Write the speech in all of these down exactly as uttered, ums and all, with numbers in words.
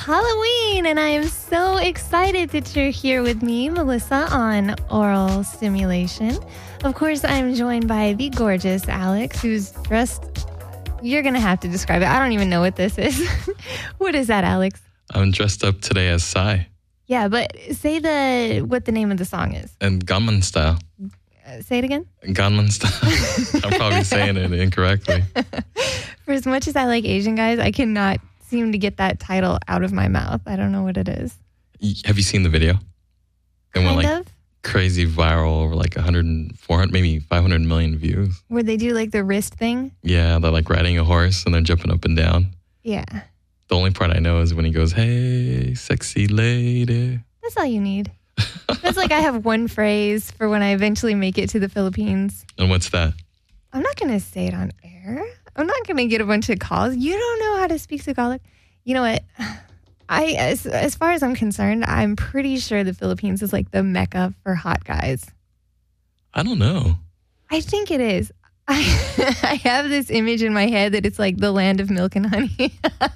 Halloween, and I am so excited that you're here with me, Melissa, on Oral Stimulation. Of course, I'm joined by the gorgeous Alex, who's dressed... You're going to have to describe it. I don't even know what this is. What is that, Alex? I'm dressed up today as Psy. Yeah, but say the what the name of the song is. And Gangnam Style. Uh, say it again? Gangnam Style. I'm probably saying it incorrectly. For as much as I like Asian guys, I cannot seem to get that title out of my mouth. I don't know what it is. Have you seen the video? It kind went like of. crazy viral, over like one hundred, four hundred, maybe five hundred million views. Where they do like the wrist thing? Yeah, they're like riding a horse and they're jumping up and down. Yeah. The only part I know is when he goes, "Hey, sexy lady." That's all you need. That's like I have one phrase for when I eventually make it to the Philippines. And what's that? I'm not going to say it on air. I'm not going to get a bunch of calls. You don't know how to speak Tagalog. You know what? I, as, as far as I'm concerned, I'm pretty sure the Philippines is like the mecca for hot guys. I don't know. I think it is. I, I have this image in my head that it's like the land of milk and honey.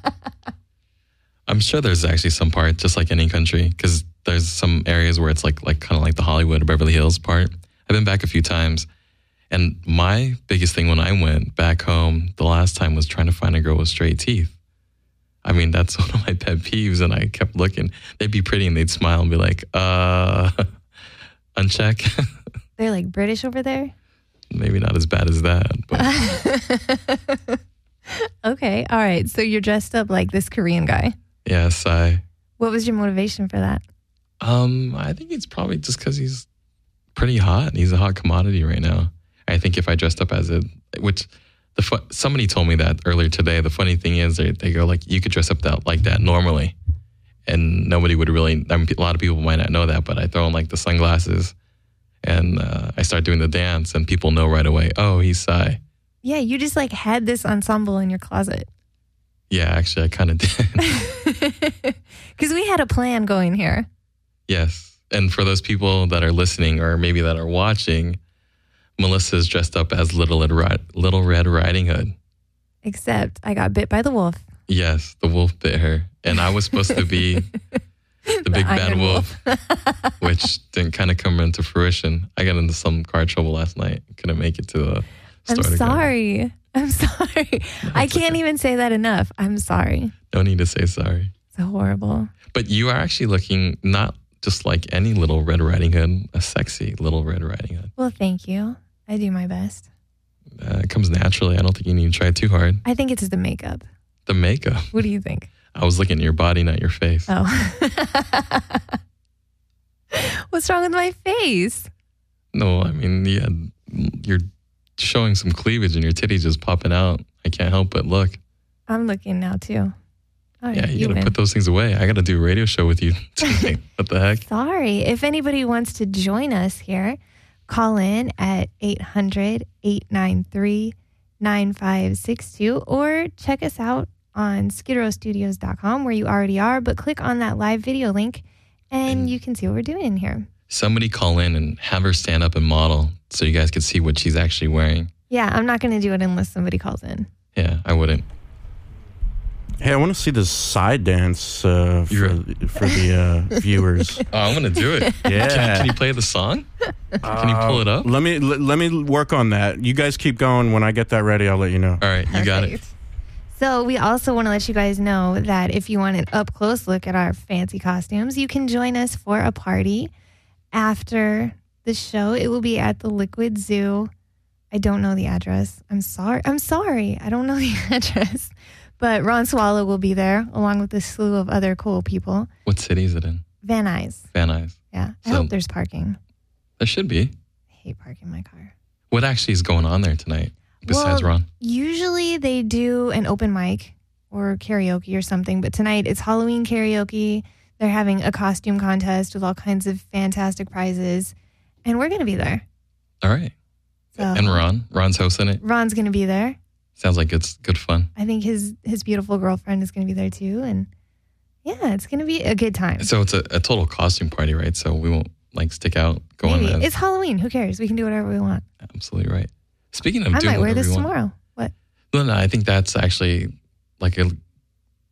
I'm sure there's actually some part, just like any country, because there's some areas where it's like like kind of like the Hollywood or Beverly Hills part. I've been back a few times, and my biggest thing when I went back home the last time was trying to find a girl with straight teeth. I mean, that's one of my pet peeves, and I kept looking. They'd be pretty, and they'd smile and be like, uh, uncheck. They're like British over there? Maybe not as bad as that. But. Okay, all right. So you're dressed up like this Korean guy. Yes, I... What was your motivation for that? Um, I think it's probably just because he's pretty hot. He's a hot commodity right now. I think if I dressed up as it, which the fu- somebody told me that earlier today. The funny thing is, they, they go like, you could dress up that like that normally, and nobody would really. I mean, a lot of people might not know that, but I throw on like the sunglasses, and uh, I start doing the dance, and people know right away. Oh, he's Psy. Yeah, you just like had this ensemble in your closet. Yeah, actually, I kind of did. Because we had a plan going here. Yes. And for those people that are listening or maybe that are watching, Melissa's dressed up as Little Red, Ri- Little Red Riding Hood. Except I got bit by the wolf. Yes, the wolf bit her. And I was supposed to be the, the big bad wolf, wolf. Which didn't kind of come into fruition. I got into some car trouble last night. Couldn't make it to the I'm store. sorry. I'm sorry. No, I can't okay. even say that enough. I'm sorry. No need to say sorry. It's horrible. But you are actually looking not just like any Little Red Riding Hood, a sexy Little Red Riding Hood. Well, thank you. I do my best. Uh, it comes naturally. I don't think you need to try too hard. I think it's the makeup. The makeup? What do you think? I was looking at your body, not your face. Oh. What's wrong with my face? No, I mean, yeah, you're showing some cleavage and your titties just popping out. I can't help but look. I'm looking now, too. Oh, yeah, you, you gotta win. Put those things away. I gotta do a radio show with you tonight. What the heck? Sorry. If anybody wants to join us here, call in at eight hundred, eight nine three, nine five six two or check us out on skid row studios dot com where you already are, but click on that live video link and, and you can see what we're doing in here. Somebody call in and have her stand up and model so you guys can see what she's actually wearing. Yeah, I'm not going to do it unless somebody calls in. Yeah, I wouldn't. Hey, I want to see this side dance uh, for, for the uh, viewers. Oh, I'm going to do it. Yeah. Can, can you play the song? Can you pull it up? Uh, let me l- let me work on that. You guys keep going. When I get that ready, I'll let you know. All right, you Perfect. got it. So we also want to let you guys know that if you want an up-close look at our fancy costumes, you can join us for a party after the show. It will be at the Liquid Zoo. I don't know the address. I'm sorry. I'm sorry. I don't know the address. But Ron Swallow will be there, along with a slew of other cool people. What city is it in? Van Nuys. Van Nuys. Yeah. I so, hope there's parking. There should be. I hate parking my car. What actually is going on there tonight, besides well, Ron? Usually they do an open mic or karaoke or something, but tonight it's Halloween karaoke. They're having a costume contest with all kinds of fantastic prizes, and we're going to be there. All right. So, and Ron? Ron's hosting it? Ron's going to be there. Sounds like it's good fun. I think his, his beautiful girlfriend is going to be there too. And yeah, it's going to be a good time. So it's a, a total costume party, right? So we won't like stick out, go Maybe. on. It's Halloween. Who cares? We can do whatever we want. Absolutely right. Speaking of I doing might wear this want, tomorrow. What? No, no, I think that's actually like a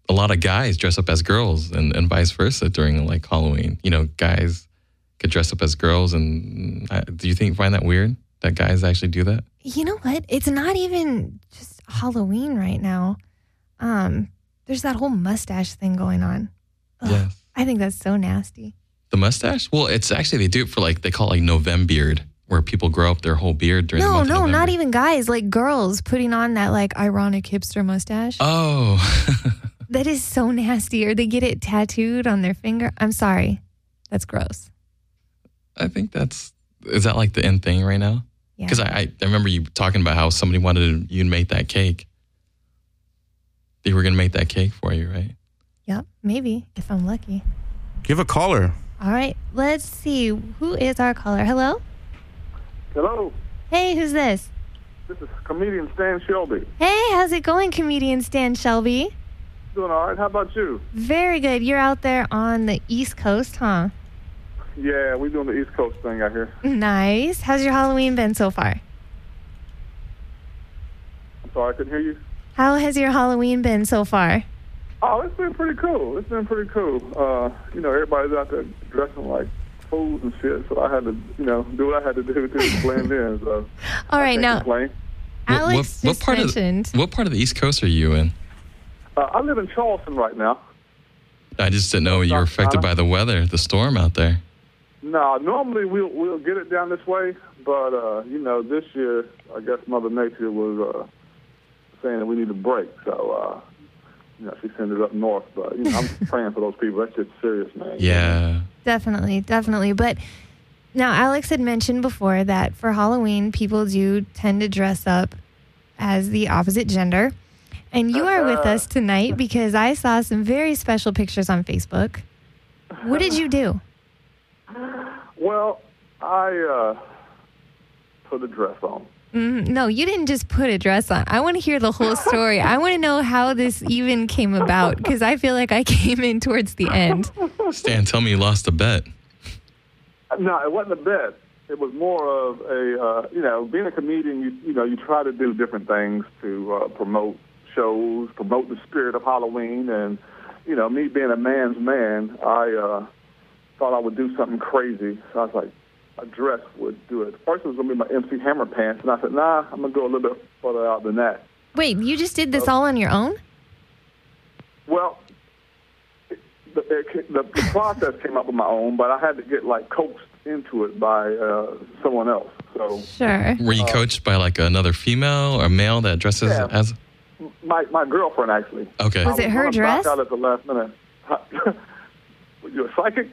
a lot of guys dress up as girls and, and vice versa during like Halloween. You know, guys could dress up as girls. And uh, do you think find that weird that guys actually do that? You know what? It's not even just Halloween right now. Um, there's that whole mustache thing going on. Ugh, Yes. I think that's so nasty. The mustache? Well, it's actually, they do it for like, they call it like Novembeard, where people grow up their whole beard during the No, month of no, November. not even guys. Like girls putting on that like ironic hipster mustache. Oh. That is so nasty. Or they get it tattooed on their finger. I'm sorry. That's gross. I think that's, is that like the end thing right now? Yeah. Because I, I I remember you talking about how somebody wanted you to make that cake. They were going to make that cake for you, right? Yep, maybe, if I'm lucky. Give a caller. All right, let's see. Who is our caller? Hello? Hello, Hey, who's this? this is comedian Stan Shelby. Hey, how's it going, comedian Stan Shelby? Doing all right. How about you? Very good. You're out there on the East Coast, huh? Yeah, we doing the East Coast thing out here. Nice. How's your Halloween been so far? I'm sorry, I couldn't hear you. How has your Halloween been so far? Oh, it's been pretty cool. It's been pretty cool. Uh, you know, everybody's out there dressing like fools and shit, so I had to, you know, do what I had to do to blend in. So All I right, can't now, complain. Alex just part mentioned. Of, what part of the East Coast are you in? Uh, I live in Charleston right now. I just didn't know you were affected by the weather, the storm out there. No, normally we'll we'll get it down this way, but uh, you know, this year I guess Mother Nature was uh, saying that we need a break, so uh, you know she sent it up north. But you know, I'm praying for those people. That shit's serious, man. Yeah. Definitely, definitely. But now, Alex had mentioned before that for Halloween, people do tend to dress up as the opposite gender. And you are with us tonight because I saw some very special pictures on Facebook. What did you do? Well, I uh, put a dress on. Mm, no, you didn't just put a dress on. I want to hear the whole story. I want to know how this even came about because I feel like I came in towards the end. Stan, tell me you lost a bet. No, it wasn't a bet. It was more of a, uh, you know, being a comedian, you, you know, you try to do different things to uh, promote shows, promote the spirit of Halloween. And, you know, me being a man's man, I uh, thought I would do something crazy. So I was like, a dress would do it. First it was going to be my M C Hammer pants. And I said, nah, I'm going to go a little bit further out than that. Wait, you just did this all on your own? Well, it, it, the, the process came up on my own, but I had to get, like, coaxed into it by uh, someone else. So Sure. Were you coached by like another female or male that dresses Yeah. as? my my girlfriend, actually. Okay. Was it her I was dress? out at the last minute. You a psychic?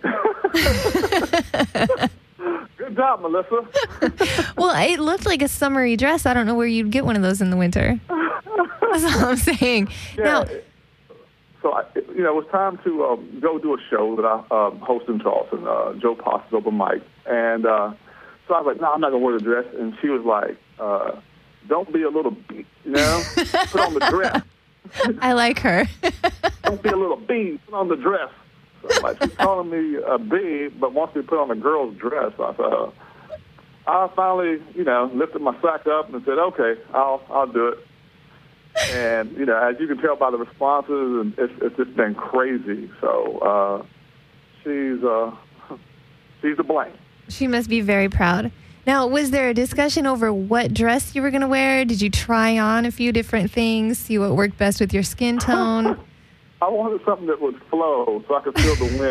Good job, Melissa. Well, it looked like a summery dress. I don't know where you'd get one of those in the winter. That's all I'm saying. Yeah. Now, So, I, you know, it was time to um, go do a show that I um, host in Charleston, uh, Joe Pasta's open mic. And uh, so I was like, no, I'm not going to wear the dress. And she was like, uh, don't be a little bee, you know? Put on the dress. I like her. Don't be a little bee. Put on the dress. So I'm like, she's calling me a bee, but wants me to put on a girl's dress. I said, uh, I finally, you know, lifted my sack up and said, okay, I'll I'll do it. And, you know, as you can tell by the responses, and it's, it's just been crazy. So uh, she's uh, she's to blame. She must be very proud. Now, was there a discussion over what dress you were going to wear? Did you try on a few different things, see what worked best with your skin tone? I wanted something that would flow so I could feel the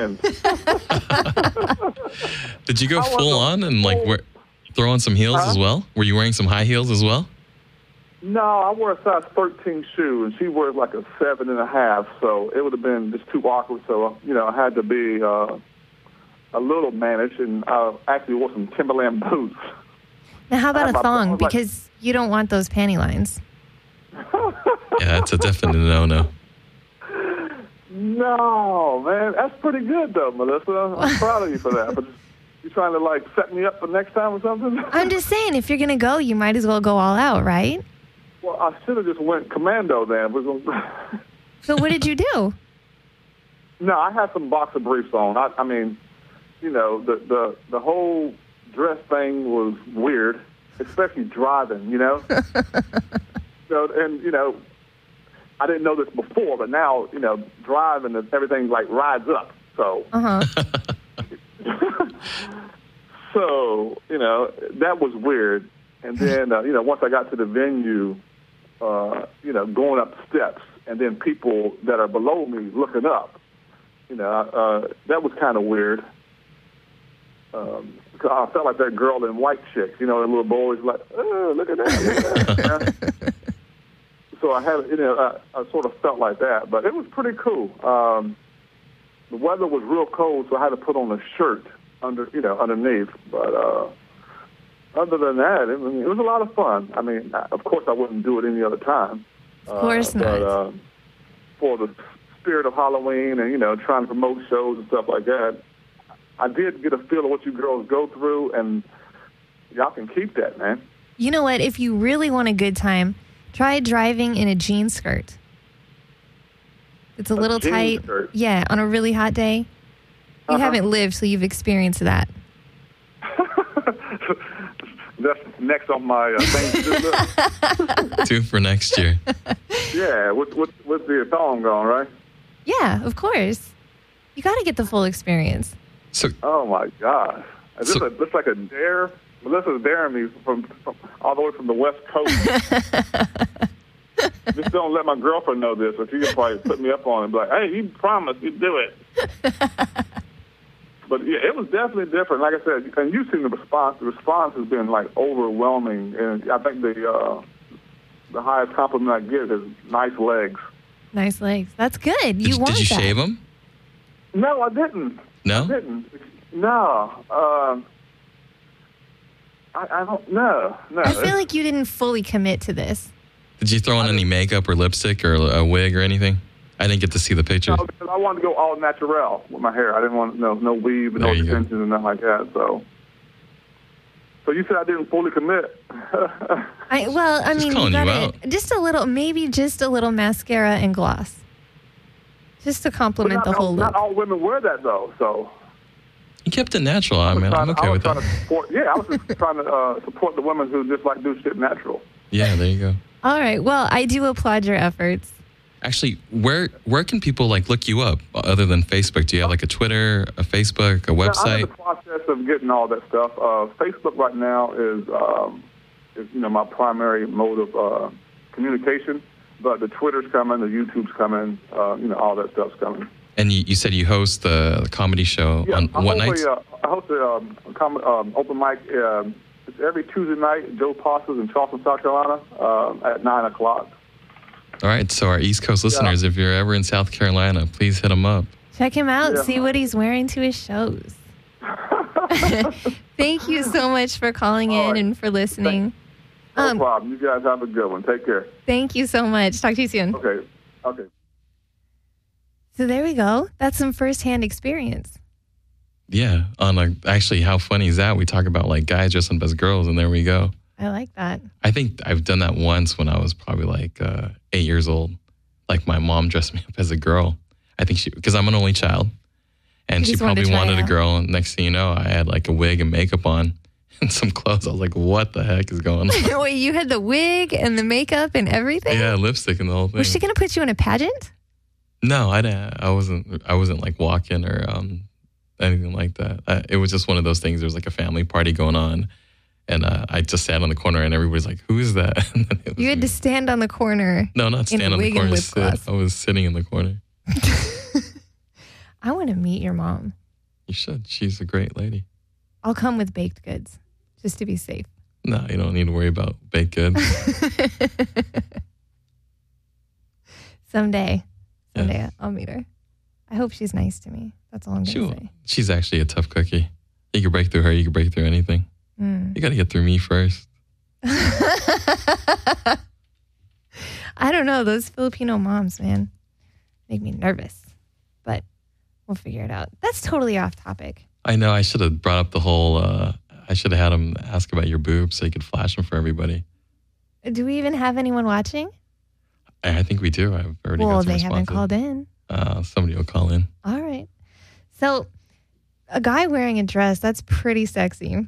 wind. Did you go I want full the on and like full- wear, throw on some heels Huh? as well? Were you wearing some high heels as well? No, I wear a size thirteen shoe, and she wears like a seven and a half, so it would have been just too awkward. So, you know, I had to be uh, a little managed, and I actually wore some Timberland boots. Now, how about I- a I- I thong? was like- Because you don't want those panty lines. Yeah, that's a definite no-no. No, man, that's pretty good, though, Melissa. I'm proud of you for that. But you trying to, like, set me up for next time or something? I'm just saying, if you're going to go, you might as well go all out, right? Well, I should have just went commando then. We're gonna... So what did you do? No, I had some boxer briefs on. I, I mean, you know, the, the the whole dress thing was weird, especially driving, you know? So, and, you know, I didn't know this before, but now, you know, driving, everything, like, rides up. So, Uh-huh. so, you know, that was weird. And then, uh, you know, once I got to the venue, uh, you know, going up steps, and then people that are below me looking up, you know, uh, that was kind of weird. Um, because I felt like that girl in White Chicks, you know, the little boys like, oh, look at that. Look at that. So I had, you know, I, I sort of felt like that, but it was pretty cool. Um, the weather was real cold, so I had to put on a shirt under, you know, underneath. But uh, other than that, it, it was a lot of fun. I mean, of course, I wouldn't do it any other time. Of course uh, not. But uh, for the spirit of Halloween and, you know, trying to promote shows and stuff like that, I did get a feel of what you girls go through, and y'all can keep that, man. You know what? If you really want a good time, try driving in a jean skirt. It's a, a little tight. Skirt. Yeah, on a really hot day. You uh-huh. haven't lived, so you've experienced that. That's next on my uh, thing to do. Two for next year. Yeah, with, with, with the thong on, right? Yeah, of course. You got to get the full experience. So, oh, my gosh. This so, looks like a dare. Melissa's daring me from, from all the way from the West Coast. Just don't let my girlfriend know this, or she can probably put me up on it and be like, hey, you promised you'd do it. But, yeah, it was definitely different. Like I said, and you've seen the response. The response has been, like, overwhelming. And I think the uh, the highest compliment I get is nice legs. Nice legs. That's good. You did, want Did you that. shave them? No, I didn't. No? I didn't. No. Um, I, I don't know. No. I feel like you didn't fully commit to this. Did you throw on any makeup or lipstick or a wig or anything? I didn't get to see the pictures. No, because I wanted to go all natural with my hair. I didn't want no no weave and no extensions and nothing like that. So, so you said I didn't fully commit. I well, I just mean, calling you you gotta, out. just a little, maybe just a little mascara and gloss, just to complement the whole all, look. Not all women wear that though, so. You kept it natural. I mean, I'm okay I was with trying that. To support, yeah, I was just trying to uh, support the women who just like do shit natural. Yeah, there you go. All right. Well, I do applaud your efforts. Actually, where where can people like look you up other than Facebook? Do you have like a Twitter, a Facebook, a website? Yeah, I'm in the process of getting all that stuff. Uh, Facebook right now is, um, is you know my primary mode of uh, communication, but the Twitter's coming, the YouTube's coming, uh, you know all that stuff's coming. And you, you said you host the, the comedy show yeah, on I what host nights? A, uh, I host a um, com- um, open mic. Um, it's every Tuesday night at Joe Pasta's in Charleston, South Carolina, um, at nine o'clock. All right, so our East Coast listeners, yeah. if you're ever in South Carolina, please hit him up. Check him out. Yeah. See what he's wearing to his shows. Thank you so much for calling All in right. and for listening. No um, problem. You guys have a good one. Take care. Thank you so much. Talk to you soon. Okay. Okay. So there we go. That's some firsthand experience. Yeah, on a, actually, how funny is that? We talk about like guys dressing up as girls, and there we go. I like that. I think I've done that once when I was probably like uh, eight years old. Like my mom dressed me up as a girl. I think she, because I'm an only child, and You she just wanted probably to try wanted a out. girl. And next thing you know, I had like a wig and makeup on and some clothes. I was like, what the heck is going on? Wait, you had the wig and the makeup and everything? Yeah, lipstick and the whole thing. Was she going to put you in a pageant? No, I didn't. I wasn't. I wasn't like walking or um, anything like that. I, it was just one of those things. There was like a family party going on, and uh, I just sat on the corner, and everybody's like, "Who is that?" And then it was You had me. to stand on the corner. No, not in stand on the wig and corner. lip Sit. gloss. I was sitting in the corner. I want to meet your mom. You should. She's a great lady. I'll come with baked goods just to be safe. No, you don't need to worry about baked goods. Someday. Someday Yeah. I'll meet her. I hope she's nice to me. That's all I'm She, going to say. she's actually a tough cookie. You can break through her. You can break through anything. Mm. You got to get through me first. I don't know. Those Filipino moms, man, make me nervous. But we'll figure it out. That's totally off topic. I know. I should have brought up the whole. Uh, I should have had him ask about your boobs so you could flash them for everybody. Do we even have anyone watching? I, I think we do. I've already Well, got some they haven't responses. called in. Uh, somebody will call in. All right. So a guy wearing a dress, that's pretty sexy.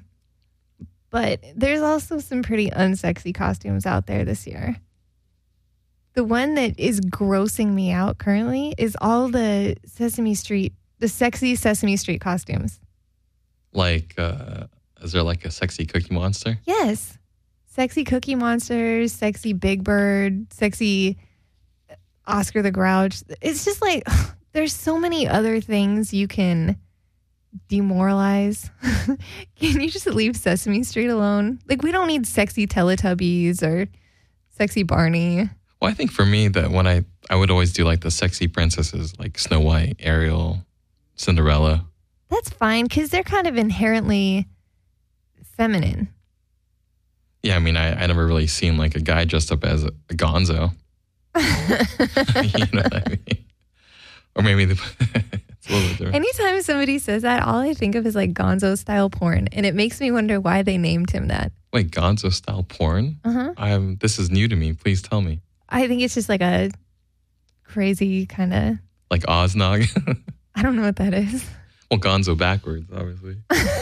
But there's also some pretty unsexy costumes out there this year. The the one that is grossing me out currently is all the Sesame Street, the sexy Sesame Street costumes. Like, uh, is there like a sexy Cookie Monster? Yes. Sexy Cookie Monsters, sexy Big Bird, sexy Oscar the Grouch. It's just like, there's so many other things you can demoralize. Can you just leave Sesame Street alone? Like, we don't need sexy Teletubbies or sexy Barney. Well, I think for me, that when I, I would always do like the sexy princesses, like Snow White, Ariel, Cinderella. That's fine, because they're kind of inherently feminine. Yeah, I mean, I, I never really seen like a guy dressed up as a, a gonzo. You know what I mean? Or maybe the, it's a little bit different. Anytime somebody says that, all I think of is like gonzo style porn. And it makes me wonder why they named him that. Wait, gonzo style porn? Uh-huh. I'm, this is new to me. Please tell me. I think it's just like a crazy kind of... Like Oznog? I don't know what that is. Well, gonzo backwards, obviously.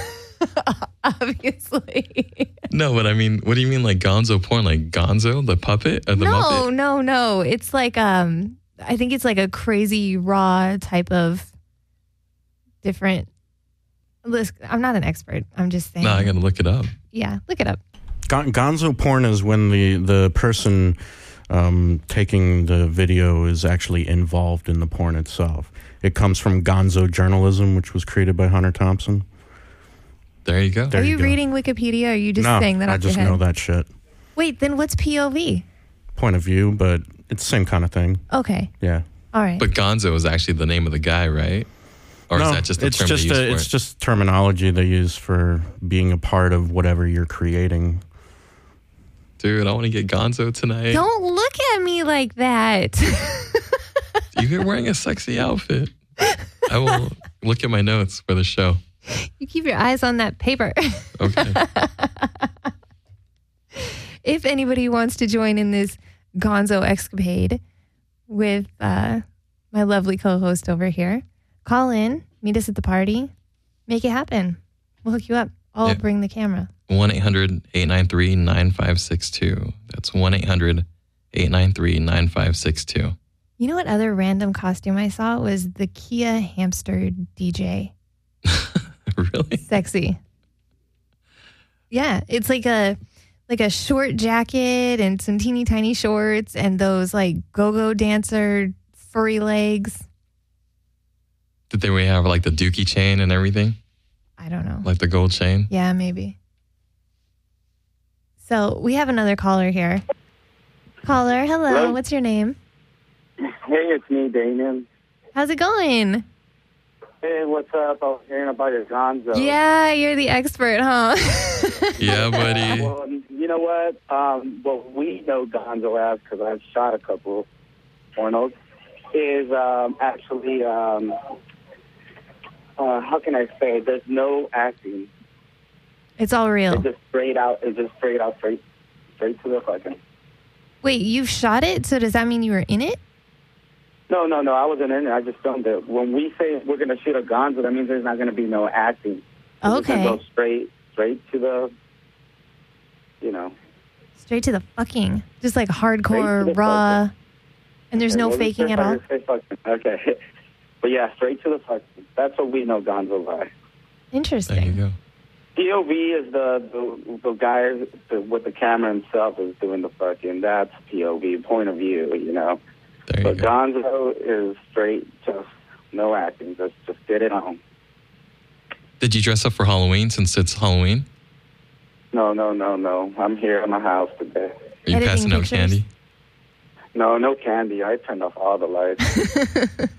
Obviously. No, but I mean, what do you mean like gonzo porn? Like Gonzo, the puppet? Or the no, Muppet? no, no. It's like, um, I think it's like a crazy raw type of different... Listen, I'm not an expert. I'm just saying. No, I got to look it up. Yeah, look it up. Gon- gonzo porn is when the, the person um, taking the video is actually involved in the porn itself. It comes from gonzo journalism, which was created by Hunter Thompson. There you go. There Are you, you go. reading Wikipedia, or are you just no, saying that off I just your head? know that shit. Wait, then what's P O V? Point of view, but it's the same kind of thing. Okay. Yeah. All right. But gonzo is actually the name of the guy, right? Or no, is that just the it's term just they use a, for it's it? just terminology they use for being a part of whatever you're creating. Dude, I want to get gonzo tonight. Don't look at me like that. You're wearing a sexy outfit. I will look at my notes for the show. You keep your eyes on that paper. Okay. If anybody wants to join in this gonzo escapade with uh, my lovely co-host over here, call in, meet us at the party, make it happen. We'll hook you up. I'll Yeah. bring the camera. one eight hundred eight nine three nine five six two. That's one eight hundred eight nine three nine five six two. You know what other random costume I saw was the Kia hamster D J. Really? Sexy. Yeah, it's like a like a short jacket and some teeny tiny shorts and those like go-go dancer furry legs. Did they have like the dookie chain and everything? I don't know. Like the gold chain? Yeah, maybe. So we have another caller here. Caller, hello. Hello? What's your name? Hey, it's me, Damien. How's it going? Hey, what's up? I was hearing about your gonzo. Yeah, you're the expert, huh? Yeah, buddy. Well, you know what? Um, what we know gonzo as, because I've shot a couple pornos, is um, actually, um, uh, how can I say, there's no acting. It's all real. It's just straight out, it's just straight out, straight, straight to the fucking. Wait, you've shot it? So does that mean you were in it? No, no, no, I wasn't in it. I just filmed it. When we say we're going to shoot a gonzo, that means there's not going to be no acting. We're just Okay. gonna go straight, straight to the, you know. Straight to the fucking. Just like Straight to hardcore, the raw. fucking. And there's no What was faking it? at all? I say fucking. Okay. But yeah, straight to the fucking. That's what we know gonzo by. There you Interesting. go. P O V is the, the, the guy the, with the camera himself is doing the fucking. That's P O V, point of view, you know. There you But go. gonzo is straight, just no acting. Just, just get it on. Did you dress up for Halloween since it's Halloween? No, no, no, no. I'm here at my house today. Are you Editing passing out pictures? candy? No, no candy. I turned off all the lights.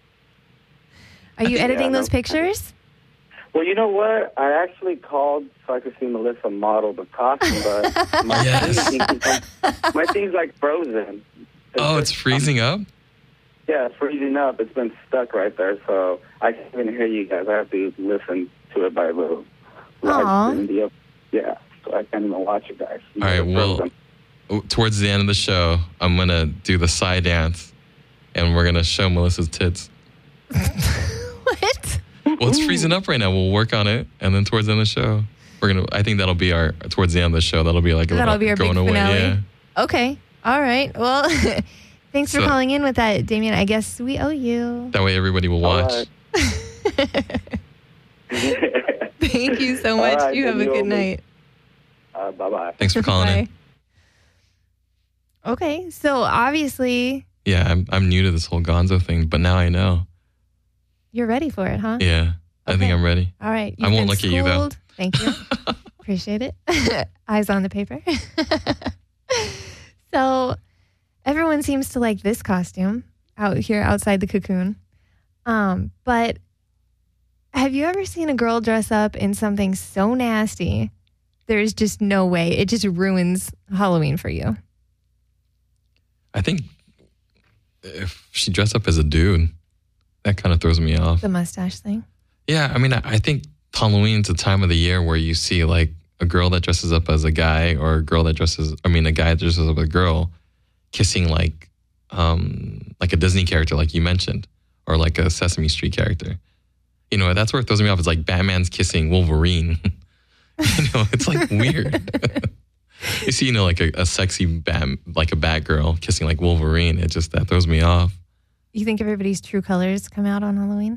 Are you Yeah, editing no. those pictures? Well, you know what? I actually called so I could see Melissa model the costume, but my, Yes. thing, my thing's like frozen. Oh, it's freezing up? Yeah, it's freezing up. It's been stuck right there, so I can't even hear you guys. I have to listen to it by little Aw. live stream deal. Yeah, so I can't even watch you guys. All right, well, towards the end of the show, I'm going to do the side dance, and we're going to show Melissa's tits. What? Well, it's freezing up right now. We'll work on it, and then towards the end of the show, we're gonna. I think that'll be our towards the end of the show. That'll be like a That'll little be our going big away. finale. Yeah. Okay. All right. Well, Thanks for So- calling in with that, Damien. I guess we owe you. That way everybody will All watch. right. Thank you so All much. right, you have a then good you'll be- night. Uh, bye-bye. Thanks for calling in. Bye. Okay, so obviously Yeah, I'm I'm new to this whole Gonzo thing, but now I know. you're ready for it, huh? Yeah, I think Okay. I'm ready. All right. I you've won't been look at you, though. schooled. Thank you. Appreciate it. Eyes on the paper. So everyone seems to like this costume out here outside the cocoon. Um, but have you ever seen a girl dress up in something so nasty? There's just no way. It just ruins Halloween for you. I think if she dressed up as a dude, that kind of throws me off. The mustache thing. Yeah, I mean, I, I think Halloween's a time of the year where you see like a girl that dresses up as a guy or a girl that dresses, I mean, a guy that dresses up as a girl kissing like, um, like a Disney character, like you mentioned, or like a Sesame Street character. You know, that's where it throws me off. It's like Batman's kissing Wolverine. You know, it's like weird. You see, you know, like a, a sexy bat, like a Batgirl kissing like Wolverine. It just, that throws me off. You think everybody's true colors come out on Halloween?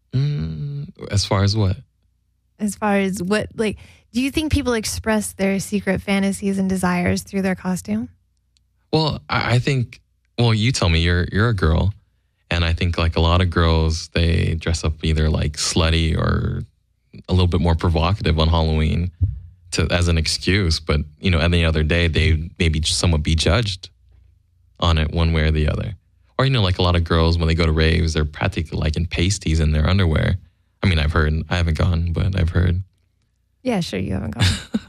Mm, as far as what? As far as what, like, do you think people express their secret fantasies and desires through their costume? Well, I, I think, well, you tell me, you're you're a girl. And I think like a lot of girls, they dress up either like slutty or a little bit more provocative on Halloween to as an excuse. But, you know, any other day, they maybe somewhat be judged on it one way or the other. Or, you know, like a lot of girls, when they go to raves, they're practically like in pasties in their underwear. I mean, I've heard, I haven't gone, but I've heard. Yeah, sure, you haven't gone.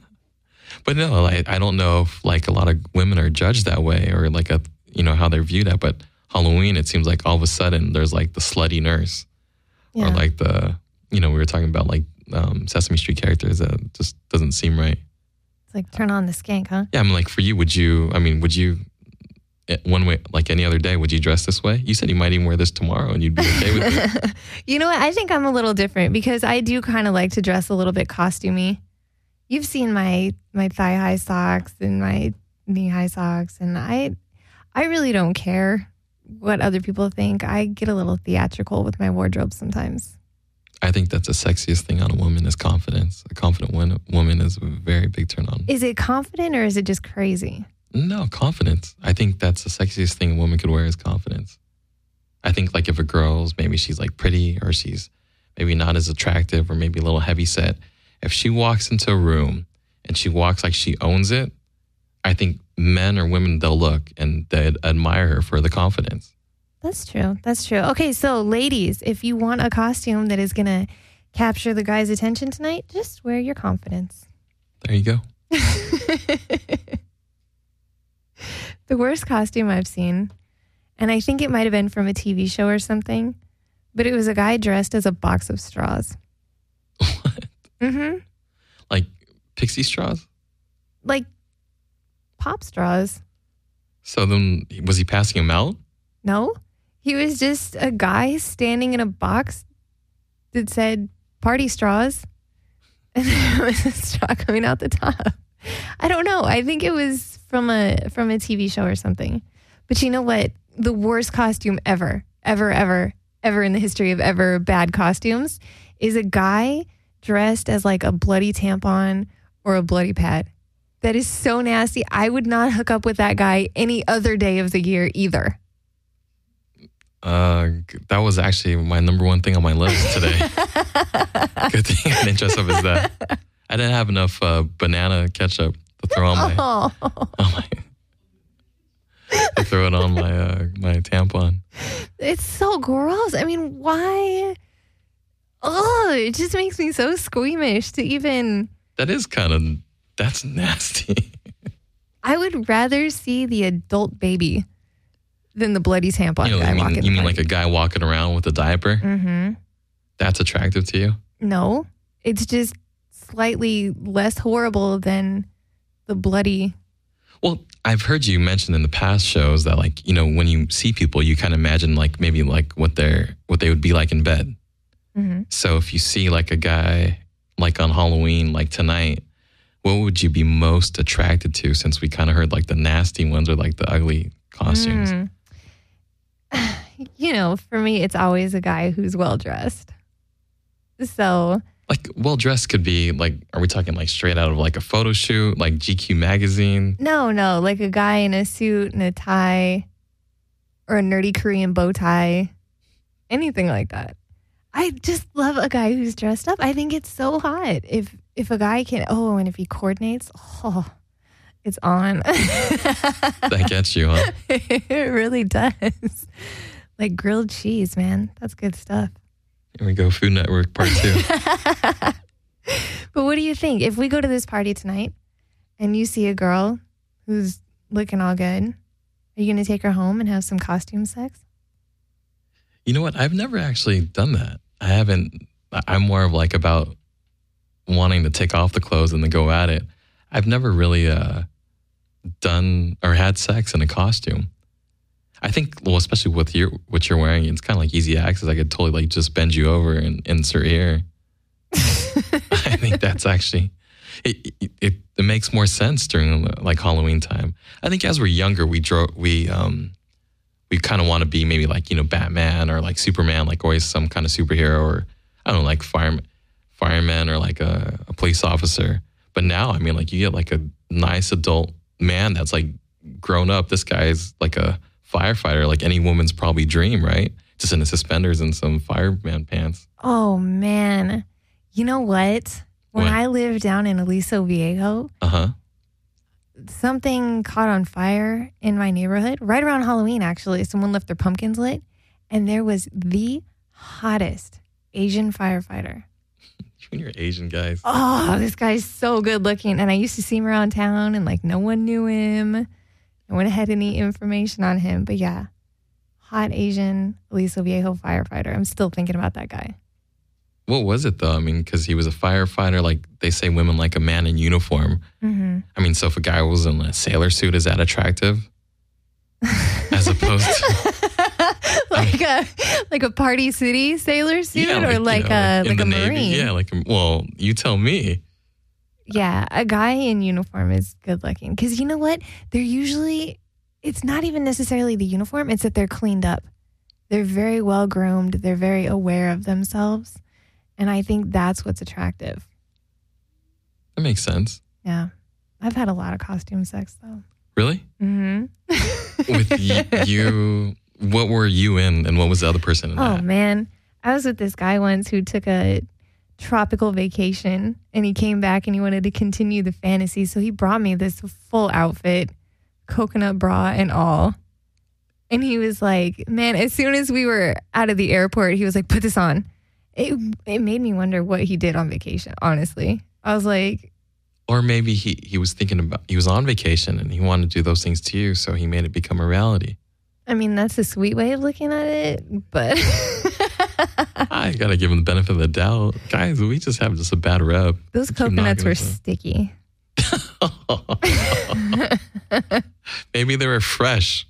But no, I, I don't know if like a lot of women are judged that way or like a, you know, how they're viewed at. But Halloween, it seems like all of a sudden there's like the slutty nurse Yeah. or like the, you know, we were talking about like um, Sesame Street characters that just doesn't seem right. It's like turn on the skank, huh? Yeah, I mean, like for you, would you, I mean, would you, eh, one way, like any other day, would you dress this way? You said you might even wear this tomorrow and you'd be okay with it. You know what? I think I'm a little different because I do kind of like to dress a little bit costumey. You've seen my my thigh high socks and my knee high socks, and I I really don't care what other people think. I get a little theatrical with my wardrobe sometimes. I think that's the sexiest thing on a woman is confidence. A confident one, woman is a very big turn on. Is it confident or is it just crazy? No, confidence. I think that's the sexiest thing a woman could wear is confidence. I think like if a girl's maybe she's like pretty or she's maybe not as attractive or maybe a little heavy set, if she walks into a room and she walks like she owns it, I think men or women, they'll look and they'd admire her for the confidence. That's true. That's true. Okay, so ladies, if you want a costume that is going to capture the guy's attention tonight, just wear your confidence. There you go. The worst costume I've seen, and I think it might have been from a T V show or something, but it was a guy dressed as a box of straws. What? Mm-hmm. Like pixie straws? Like pop straws. So then was he passing them out? No, he was just a guy standing in a box that said party straws. And there was a straw coming out the top. I don't know. I think it was from a from a T V show or something. But you know what? The worst costume ever, ever, ever, ever in the history of ever bad costumes is a guy dressed as like a bloody tampon or a bloody pad. That is so nasty. I would not hook up with that guy any other day of the year either. Uh, that was actually my number one thing on my list today. Good thing I didn't dress up as that. I didn't have enough uh, banana ketchup to throw on my, Oh. on my to throw it on my uh, my tampon. It's so gross. I mean, why? Oh, it just makes me so squeamish to even. That is kind of that's nasty. I would rather see the adult baby than the bloody tampon You know, guy you mean, walking. you mean like a guy walking around with a diaper? Mm-hmm. That's attractive to you? No, it's just slightly less horrible than the bloody. Well, I've heard you mention in the past shows that like, you know, when you see people, you kind of imagine like maybe like what they're what they would be like in bed. Mm-hmm. So if you see like a guy like on Halloween, like tonight, what would you be most attracted to since we kind of heard like the nasty ones or like the ugly costumes? Mm. you know, for me, it's always a guy who's well dressed. So, like, well dressed could be like, are we talking like straight out of like a photo shoot, like G Q magazine? no, no, like a guy in a suit and a tie or a nerdy Korean bow tie, anything like that. I just love a guy who's dressed up. I think it's so hot. If if a guy can, oh, and if he coordinates, oh, it's on. That gets you, huh? It really does. Like grilled cheese, man. That's good stuff. Here we go, Food Network part two. But what do you think? If we go to this party tonight and you see a girl who's looking all good, are you going to take her home and have some costume sex? You know what? I've never actually done that. I haven't. I'm more of like about wanting to take off the clothes and then go at it. I've never really uh, done or had sex in a costume. I think, well, especially with your, what you're wearing, it's kind of like easy access. I could totally like just bend you over and insert here. I think that's actually, it, it, it, it makes more sense during like Halloween time. I think as we're younger, we drove, we, um, we kind of want to be maybe like, you know, Batman or like Superman, like always some kind of superhero, or I don't know, like fireman, fireman or like a, a police officer. But now, I mean, like you get like a nice adult man that's like grown up. This guy is like a firefighter, like any woman's probably dream, right? Just in the suspenders and some fireman pants. Oh, man. You know what? When What? I lived down in Aliso Viejo, Uh-huh. something caught on fire in my neighborhood right around Halloween, actually. Someone left their pumpkins lit, and there was the hottest Asian firefighter. You and your Asian guys. Oh, this guy's so good looking. And I used to see him around town, and like no one knew him. No one had any information on him. But yeah, hot Asian Aliso Viejo firefighter. I'm still thinking about that guy. What was it though? I mean, because he was a firefighter. Like they say, women like a man in uniform. Mm-hmm. I mean, so if a guy was in a sailor suit, is that attractive? As opposed to like a like a Party City sailor suit, Yeah, or like you know, a in like the a Navy. Marine. Yeah, like a, well, you tell me. Yeah, a guy in uniform is good looking. Because you know what? They're usually, it's not even necessarily the uniform, it's that they're cleaned up. They're very well groomed. They're very aware of themselves. And I think that's what's attractive. That makes sense. Yeah. I've had a lot of costume sex, though. Really? Mm-hmm. With y- you, what were you in, and what was the other person in Oh, that? man. I was with this guy once who took a tropical vacation, and he came back and he wanted to continue the fantasy. So he brought me this full outfit, coconut bra and all. And he was like, man, as soon as we were out of the airport, he was like, put this on. It it made me wonder what he did on vacation, honestly. I was like, Or maybe he, he was thinking about, he was on vacation and he wanted to do those things to you, so he made it become a reality. I mean, that's a sweet way of looking at it, but I got to give him the benefit of the doubt. Guys, we just have just a bad rep. those We keep coconuts knocking were us up. sticky. Maybe they were fresh.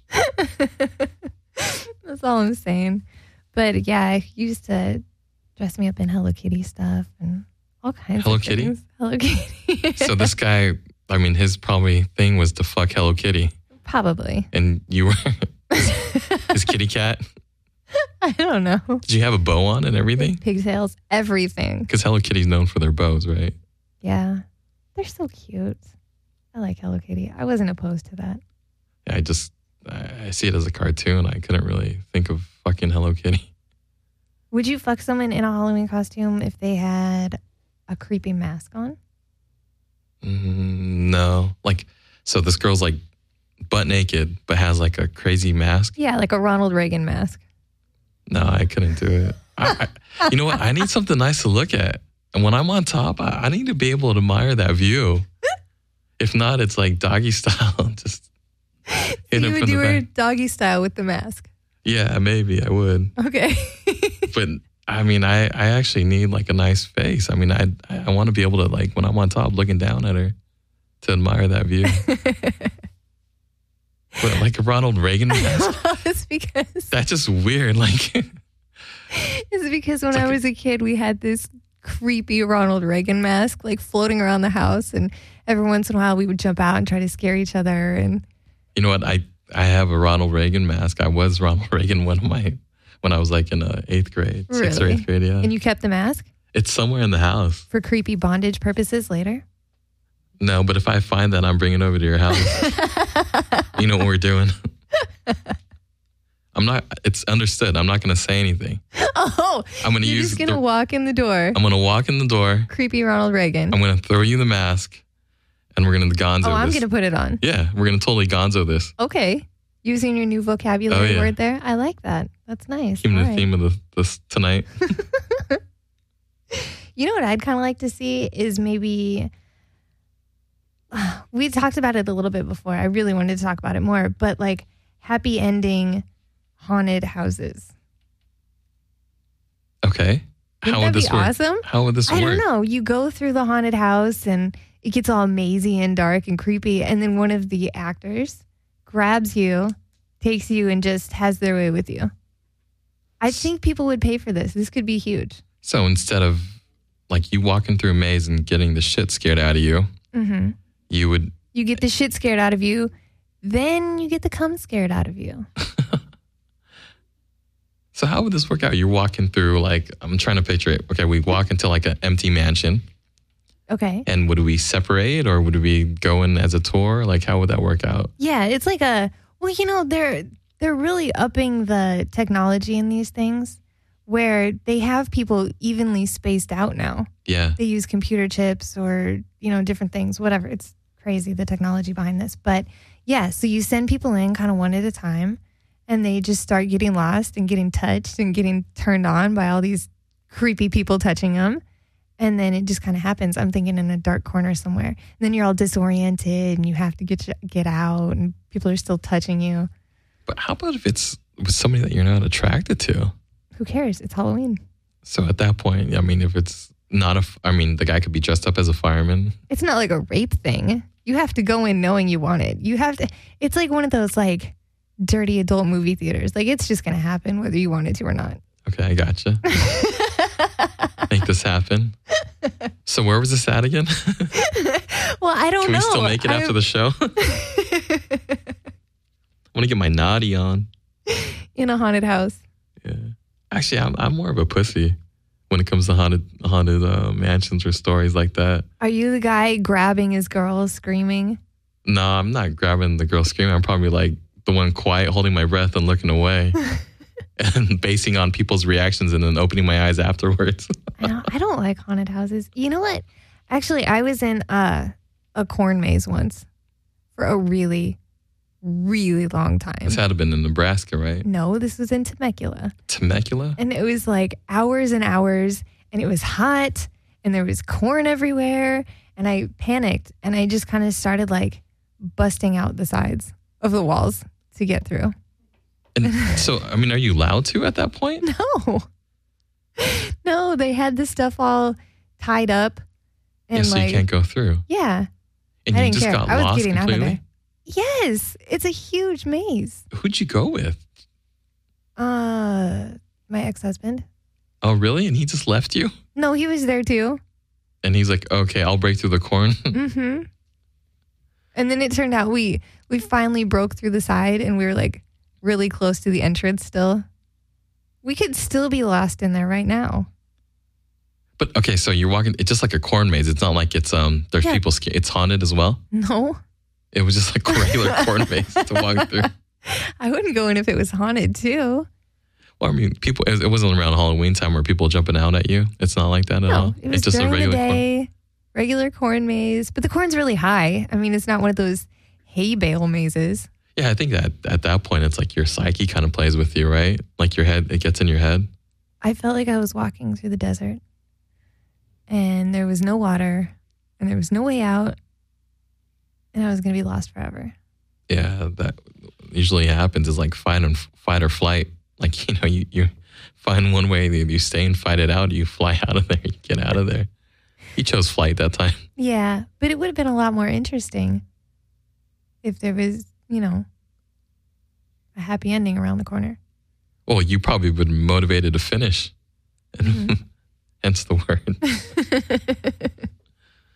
That's all I'm saying. But yeah, he used to dress me up in Hello Kitty stuff and all kinds Hello of Kitty? things. Hello Kitty. So this guy, I mean, his probably thing was to fuck Hello Kitty. Probably. And you were his kitty cat. I don't know. Did you have a bow on and everything? Pigtails, everything. Because Hello Kitty's known for their bows, right? Yeah. They're so cute. I like Hello Kitty. I wasn't opposed to that. Yeah, I just, I I see it as a cartoon. I couldn't really think of fucking Hello Kitty. Would you fuck someone in a Halloween costume if they had a creepy mask on? Mm, no. Like, so this girl's like butt naked, but has like a crazy mask. Yeah, like a Ronald Reagan mask. No, I couldn't do it. I, I, you know what? I need something nice to look at. And when I'm on top, I, I need to be able to admire that view. If not, it's like doggy style. Just hit You him would from do the her back. doggy style with the mask. Yeah, maybe I would. Okay. But I mean, I, I actually need like a nice face. I mean, I I want to be able to, like, when I'm on top looking down at her, to admire that view. But like a Ronald Reagan mask, It's because that's just weird. Like, it's because when It's I like a- was a kid, we had this creepy Ronald Reagan mask like floating around the house, and every once in a while we would jump out and try to scare each other. And you know what? I I have a Ronald Reagan mask. I was Ronald Reagan one of my when I was like in uh, eighth grade, sixth or Really? eighth grade. Yeah, And you kept the mask it's somewhere in the house. for creepy bondage purposes later? No, but if I find that, I'm bringing it over to your house. You know what we're doing. I'm not. It's understood. I'm not going to say anything. Oh, I'm going to you're use. just going to the, walk in the door. I'm going to walk in the door. Creepy Ronald Reagan. I'm going to throw you the mask, and we're going to gonzo oh, I'm this. going to put it on. Yeah, we're going to totally gonzo this. Okay. Using your new vocabulary Oh, yeah. word there. I like that. That's nice. Keeping All the right. theme of the, this tonight. You know what I'd kind of like to see is maybe we talked about it a little bit before. I really wanted to talk about it more, but like happy ending haunted houses. Okay. Wouldn't How that would this be work? awesome? How would this I work? don't know. You go through the haunted house and it gets all mazy and dark and creepy, and then one of the actors grabs you, takes you, and just has their way with you. I think people would pay for this. This could be huge. So instead of like you walking through a maze and getting the shit scared out of you, Mm-hmm. you would. You get the shit scared out of you, then you get the cum scared out of you. So how would this work out? You're walking through like I'm trying to picture it. Okay, we walk into like an empty mansion, Okay. and would we separate or would we go in as a tour? Like how would that work out? Yeah, it's like a well, you know, they're they're really upping the technology in these things where they have people evenly spaced out now. Yeah. They use computer chips or, you know, different things, whatever. It's crazy, the technology behind this. But yeah, so you send people in kind of one at a time and they just start getting lost and getting touched and getting turned on by all these creepy people touching them. And then it just kind of happens. I'm thinking in a dark corner somewhere. And then you're all disoriented and you have to get get out and people are still touching you. But how about if it's with somebody that you're not attracted to? Who cares? It's Halloween. So at that point, I mean, if it's not a, f- I mean, the guy could be dressed up as a fireman. It's not like a rape thing. You have to go in knowing you want it. You have to, it's like one of those like dirty adult movie theaters. Like it's just going to happen whether you want it to or not. Okay, I gotcha. Make this happen. So where was this at again? Well, I don't Can know. we still make it after I'm- the show? I want to get my naughty on. in a haunted house. Yeah. Actually, I'm I'm more of a pussy when it comes to haunted haunted uh, mansions or stories like that. Are you the guy grabbing his girl screaming? No, I'm not grabbing the girl screaming. I'm probably like the one quiet, holding my breath and looking away, and basing on people's reactions and then opening my eyes afterwards. I don't, I don't like haunted houses. You know what? Actually, I was in a, a corn maze once for a really, really long time. This had to have been in Nebraska, right? No, this was in Temecula. Temecula? And it was like hours and hours, and it was hot, and there was corn everywhere. And I panicked, and I just kind of started like busting out the sides of the walls to get through. And so, I mean, are you allowed to at that point? No. No, they had this stuff all tied up. And Yeah, so like, you can't go through. yeah. And I you didn't just care. got I was lost getting out of completely? there. Yes, it's a huge maze. Who'd you go with? Uh, my ex-husband. Oh, really? And he just left you? No, he was there too. And he's like, okay, I'll break through the corn. Mm-hmm. And then it turned out we we finally broke through the side, and we were like really close to the entrance still. We could still be lost in there right now. But okay, so you're walking, it's just like a corn maze. It's not like it's, um. there's Yeah. people, sca- it's haunted as well. No, It was just like a regular corn maze to walk through. I wouldn't go in if it was haunted too. Well, I mean, people, it it wasn't around Halloween time where people jumping out at you. It's not like that at all. No, it was it's just during a regular the corn. day, regular corn maze. But the corn's really high. I mean, it's not one of those hay bale mazes. Yeah, I think that at that point, it's like your psyche kind of plays with you, right? Like your head, it gets in your head. I felt like I was walking through the desert, and there was no water, and there was no way out, and I was going to be lost forever. Yeah, that usually happens is like fight and fight or flight. Like, you know, you, you find one way, you stay and fight it out, you fly out of there, you get out of there. He chose flight that time. Yeah, but it would have been a lot more interesting if there was, you know, a happy ending around the corner. Well, you probably would be motivated to finish. Mm-hmm. Hence the word.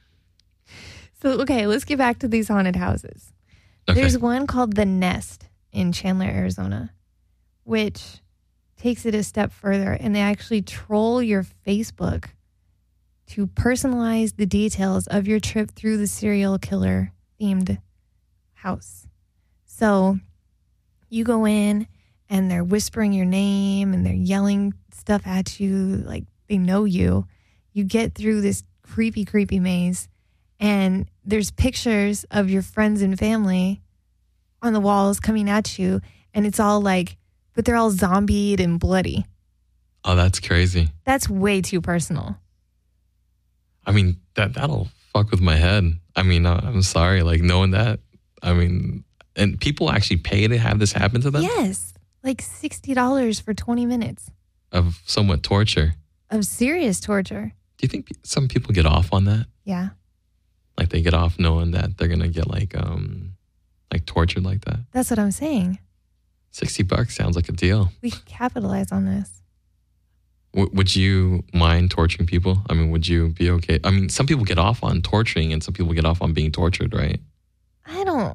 So, okay, let's get back to these haunted houses. Okay. There's one called The Nest in Chandler, Arizona, which takes it a step further. And they actually troll your Facebook to personalize the details of your trip through the serial killer themed house. So you go in and they're whispering your name and they're yelling stuff at you like they know you. You get through this creepy, creepy maze, and there's pictures of your friends and family on the walls coming at you, and it's all like, but they're all zombied and bloody. Oh, that's crazy. That's way too personal. I mean, that, that'll fuck with my head. I mean, I- I'm sorry, like knowing that. I mean, and people actually pay to have this happen to them? Yes, like sixty dollars for twenty minutes Of somewhat torture. of serious torture. Do you think pe- some people get off on that? Yeah. Like they get off knowing that they're going to get like, um, like tortured like that? That's what I'm saying. sixty bucks sounds like a deal. We can capitalize on this. W- would you mind torturing people? I mean, would you be okay? I mean, some people get off on torturing and some people get off on being tortured, right? I don't,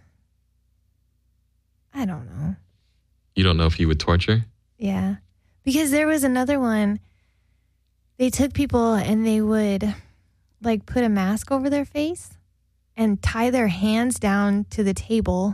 I don't know. You don't know if you would torture? Yeah. Because there was another one. They took people and they would like put a mask over their face and tie their hands down to the table.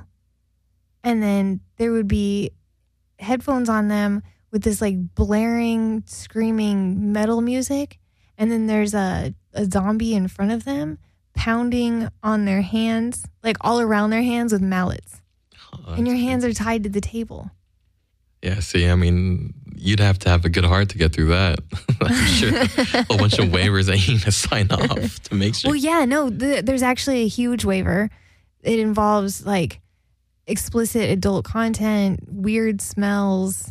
And then there would be headphones on them with this like blaring, screaming metal music. And then there's a, a zombie in front of them pounding on their hands, like all around their hands with mallets. Oh, And your that's- hands are tied to the table. Yeah, see, I mean, you'd have to have a good heart to get through that. I'm sure a whole bunch of waivers that you need to sign off to make sure. Well, yeah, no, th- there's actually a huge waiver. It involves like explicit adult content, weird smells,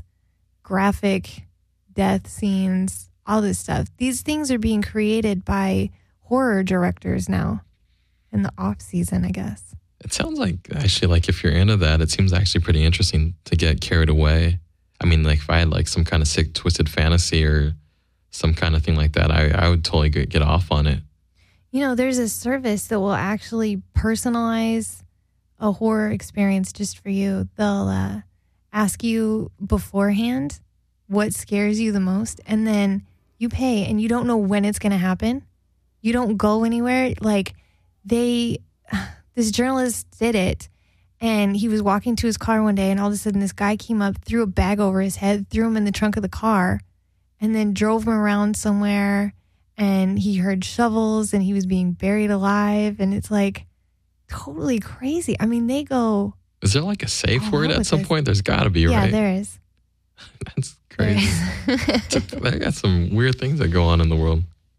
graphic death scenes, all this stuff. These things are being created by horror directors now in the off season, I guess. It sounds like, actually, like if you're into that, it seems actually pretty interesting to get carried away. I mean, like if I had like some kind of sick, twisted fantasy or some kind of thing like that, I, I would totally get, get off on it. You know, there's a service that will actually personalize a horror experience just for you. They'll uh, ask you beforehand what scares you the most, and then you pay, and you don't know when it's going to happen. You don't go anywhere. Like they, this journalist did it, and he was walking to his car one day, and all of a sudden this guy came up, threw a bag over his head, threw him in the trunk of the car, and then drove him around somewhere. And he heard shovels, and he was being buried alive, and it's like totally crazy. I mean, they go. Is there like a safe Oh, word what at was some this? point? There's got to be, Yeah, right? there is. That's There crazy. is. They got some weird things that go on in the world.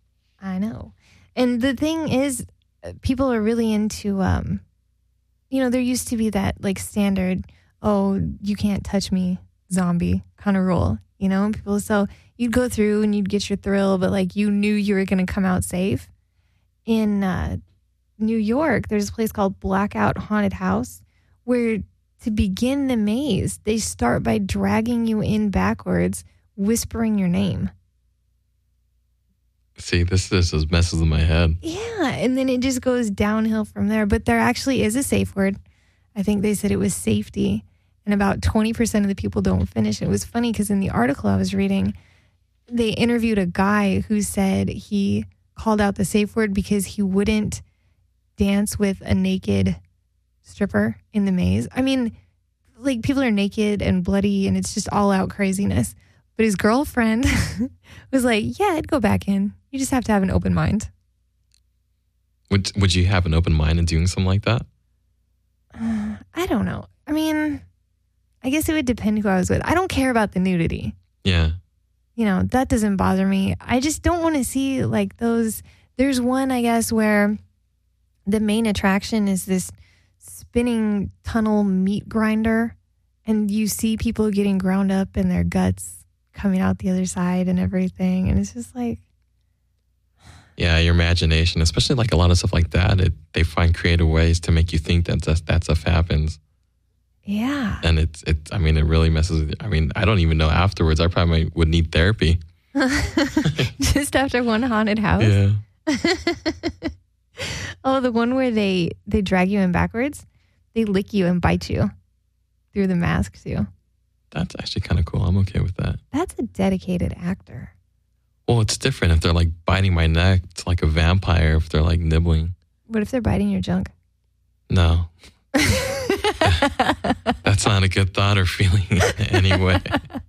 I know. And the thing is, uh, people are really into, um, you know, there used to be that like standard, oh, you can't touch me zombie kind of rule, you know, and people, so you'd go through and you'd get your thrill, but like you knew you were going to come out safe. In uh, New York, there's a place called Blackout Haunted House where to begin the maze, they start by dragging you in backwards, whispering your name. See, this, this just messes with my head. Yeah, and then it just goes downhill from there. But there actually is a safe word. I think they said it was safety, and about twenty percent of the people don't finish. It was funny because in the article I was reading, they interviewed a guy who said he called out the safe word because he wouldn't dance with a naked stripper in the maze. I mean, like people are naked and bloody and it's just all out craziness. But his girlfriend was like, yeah, I'd go back in. You just have to have an open mind. Would Would you have an open mind in doing something like that? Uh, I don't know. I mean, I guess it would depend who I was with. I don't care about the nudity. Yeah. You know, that doesn't bother me. I just don't want to see like those. There's one, I guess, where the main attraction is this spinning tunnel meat grinder, and you see people getting ground up and their guts coming out the other side and everything. And it's just like, Yeah, your imagination, especially like a lot of stuff like that, it, they find creative ways to make you think that that, that stuff happens. yeah. And it's, it, I mean, it really messes with you. I mean, I don't even know afterwards. I probably might, would need therapy. Just after one haunted house. Yeah. Oh, the one where they they drag you in backwards, they lick you and bite you. through the mask too. That's actually kind of cool. I'm okay with that. That's a dedicated actor. Well, it's different if they're like biting my neck. It's like a vampire if they're like nibbling. What if they're biting your junk? No. That's not a good thought or feeling anyway.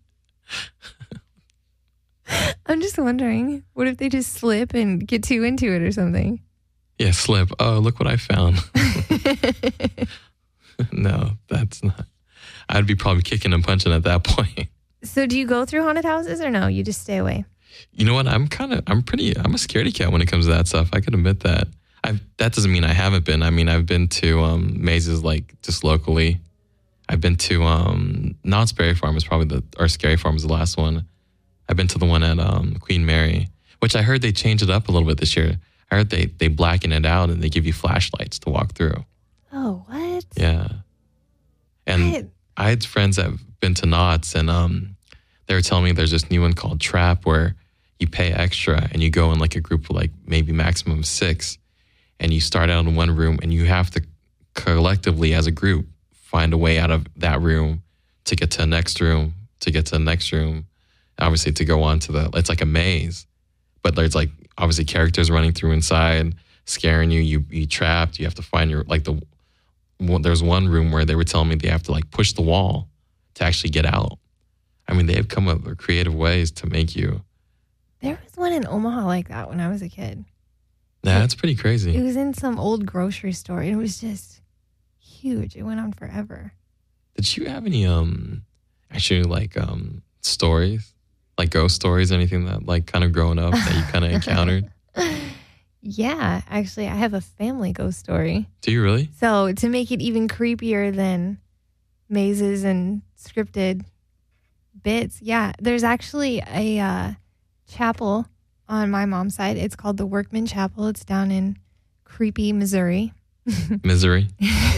I'm just wondering, what if they just slip and get too into it or something? Yeah, slip. Oh, look what I found. No, that's not. I'd be probably kicking and punching at that point. So do you go through haunted houses or no? You just stay away? You know what? I'm kind of, I'm pretty, I'm a scaredy cat when it comes to that stuff. I could admit that. I've, that doesn't mean I haven't been. I mean, I've been to um, mazes like just locally. I've been to um, Knott's Berry Farm is probably the, or Scary Farm is the last one. I've been to the one at um, Queen Mary, which I heard they changed it up a little bit this year. I heard they, they blacken it out and they give you flashlights to walk through. Oh, what? Yeah. And I, I had friends that have been to Knott's and um, they were telling me there's this new one called Trap where you pay extra and you go in like a group of like maybe maximum six and you start out in one room and you have to collectively as a group find a way out of that room to get to the next room, to get to the next room, obviously to go on to the, it's like a maze, but there's like obviously characters running through inside, scaring you, you you trapped, you have to find your, like the, there's one room where they were telling me they have to like push the wall to actually get out. I mean, they have come up with creative ways to make you. There was one in Omaha like that when I was a kid. Yeah, that's pretty crazy. It was in some old grocery store. And it was just huge. It went on forever. Did you have any, um, actually like um stories, like ghost stories, anything that like kind of growing up that you kind of encountered? Yeah, actually, I have a family ghost story. Do you really? So to make it even creepier than mazes and scripted bits, yeah, there's actually a uh, chapel on my mom's side. It's called the Workman Chapel. It's down in creepy Missouri. Misery.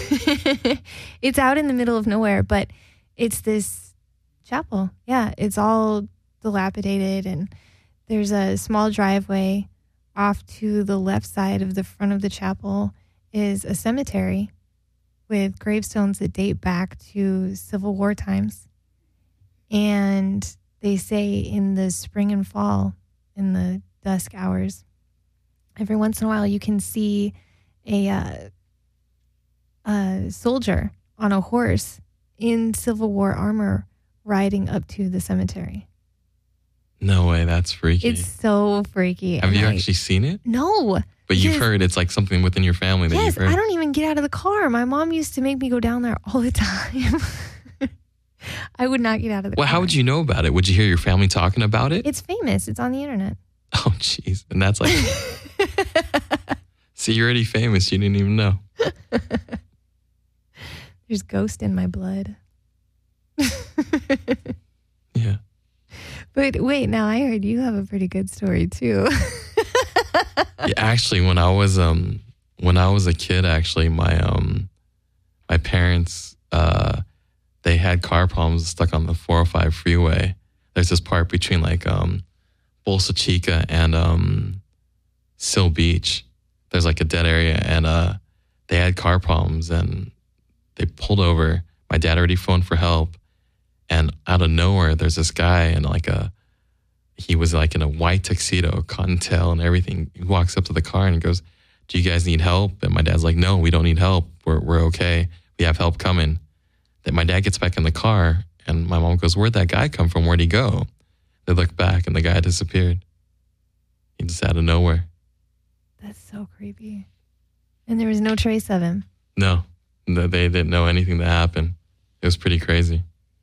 It's out in the middle of nowhere, but it's this chapel. Yeah, it's all dilapidated, and there's a small driveway. Off to the left side of the front of the chapel is a cemetery with gravestones that date back to Civil War times. And they say in the spring and fall, in the dusk hours, every once in a while you can see a, uh, a soldier on a horse in Civil War armor riding up to the cemetery. No way, that's freaky. It's so freaky. Have you I, actually seen it? No. But you've Yes. heard it's like something within your family that Yes, you've heard. I don't even get out of the car. My mom used to make me go down there all the time. I would not get out of the Well, car. how would you know about it? Would you hear your family talking about it? It's famous. It's on the internet. Oh, jeez. And that's like, see, you're already famous. You didn't even know. There's ghost in my blood. Yeah. But wait, now I heard you have a pretty good story too. Yeah, actually, when I was um when I was a kid, actually, my um my parents uh they had car problems stuck on the four oh five freeway. There's this part between like um Bolsa Chica and um Sill Beach. There's like a dead area, and uh they had car problems, and they pulled over. My dad already phoned for help, and out of nowhere, there's this guy in like a he was like in a white tuxedo, cottontail and everything. He walks up to the car and he goes, "Do you guys need help?" And my dad's like, "No, we don't need help. We're we're okay. We have help coming." Then my dad gets back in the car and my mom goes, "Where'd that guy come from? Where'd he go?" They look back and the guy disappeared. He just out of nowhere. That's so creepy. And there was no trace of him. No, no, they didn't know anything that happened. It was pretty crazy.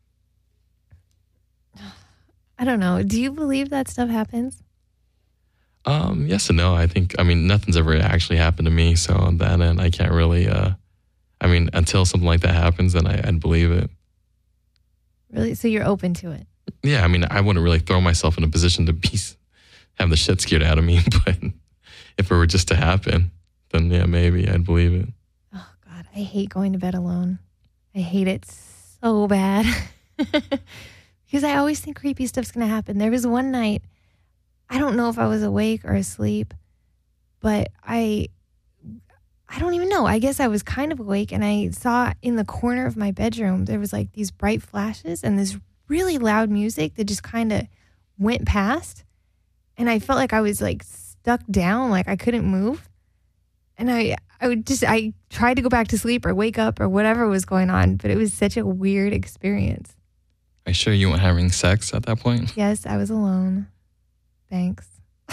I don't know. Do you believe that stuff happens? Um, yes and no. I think, I mean, nothing's ever actually happened to me. So on that end, I can't really, uh, I mean, until something like that happens, then I, I'd believe it. Really? So you're open to it? Yeah, I mean, I wouldn't really throw myself in a position to be, have the shit scared out of me. But if it were just to happen, then yeah, maybe I'd believe it. Oh, God. I hate going to bed alone. I hate it so bad. Because I always think creepy stuff's going to happen. There was one night, I don't know if I was awake or asleep, but I I don't even know. I guess I was kind of awake and I saw in the corner of my bedroom, there was like these bright flashes and this really loud music that just kind of went past. And I felt like I was like stuck down, like I couldn't move. And I, I would just, I tried to go back to sleep or wake up or whatever was going on, but it was such a weird experience. Are you sure you weren't having sex at that point? Yes, I was alone. Thanks.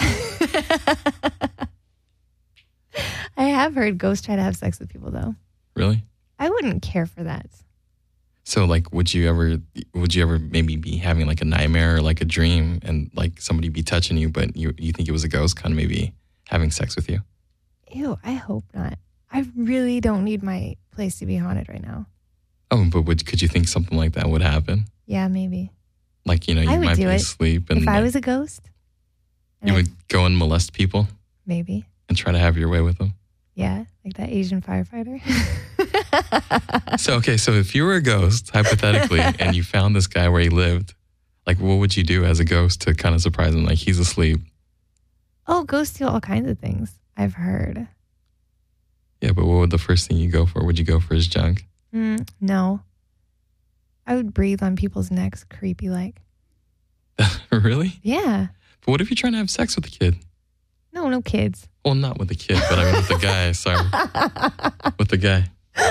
I have heard ghosts try to have sex with people, though. Really? I wouldn't care for that. So, like, would you ever, would you ever maybe be having like a nightmare or like a dream and like somebody be touching you, but you, you think it was a ghost kind of maybe having sex with you? Ew, I hope not. I really don't need my place to be haunted right now. Oh, but would, could you think something like that would happen? Yeah, maybe. Like, you know, you I would might do be it. asleep and If I like, was a ghost, and you I- would go and molest people maybe. and try to have your way with them. Yeah, like that Asian firefighter. So, okay, so if you were a ghost, hypothetically, and you found this guy where he lived, like, what would you do as a ghost to kind of surprise him? Like, he's asleep. Oh, ghosts do all kinds of things, I've heard. Yeah, but what would the first thing you go for? Would you go for his junk? Mm, no. I would breathe on people's necks, creepy like. Really? Yeah. But what if you're trying to have sex with a kid? No, no kids. Well, not with the kid, but I mean with the guy. Sorry. With the guy.